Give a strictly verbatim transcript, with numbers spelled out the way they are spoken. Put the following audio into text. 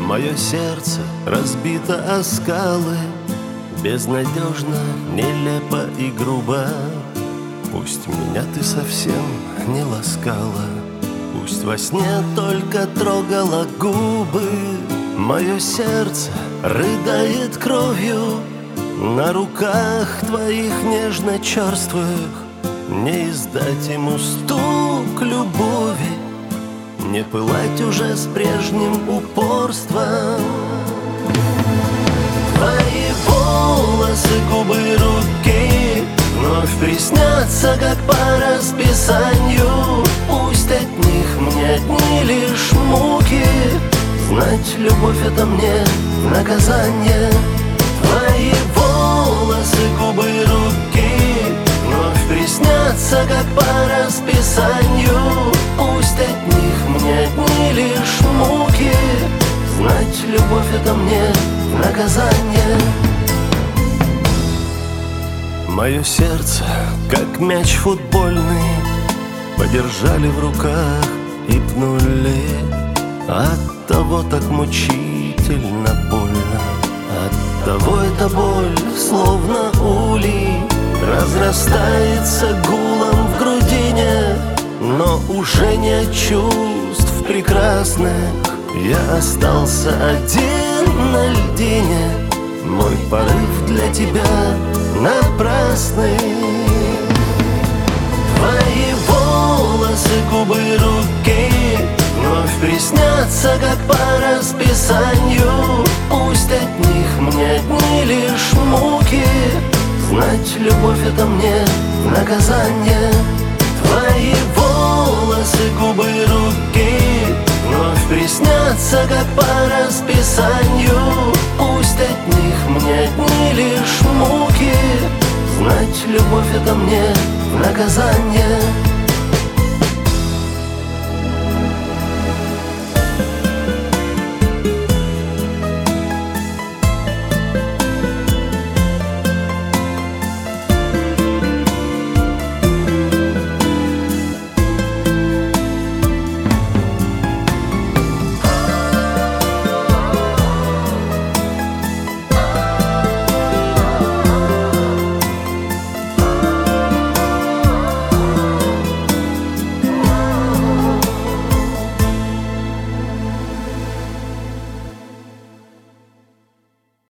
Мое сердце разбито о скалы, безнадежно, нелепо и грубо. Пусть меня ты совсем не ласкала, пусть во сне только трогала губы. Мое сердце рыдает кровью на руках твоих нежно-черствых. Не издать ему стук любови, не пылать уже с прежним упорством. Твои волосы, губы, руки вновь приснятся, как по расписанию. Пусть от них мне одни лишь муки, знать любовь — это мне наказание. Твои волосы, губы, руки вновь приснятся, как по расписанию. Пусть от них мне одни лишь муки, знать любовь — это мне наказание. Мое сердце, как мяч футбольный, подержали в руках и пнули. Оттого так мучительно больно, оттого эта боль, словно улей, разрастается гулом в грудине. Но уже не от чувств прекрасных я остался один на льдине. Мой порыв для тебя напрасный. Твои волосы, губы, руки вновь приснятся, как по расписанию. Пусть от них мне одни лишь муки, знать любовь — это мне наказание. Твои волосы, губы, руки вновь приснятся, как по расписанию. Пусть от них мне одни лишь муки, знать любовь — это мне наказание.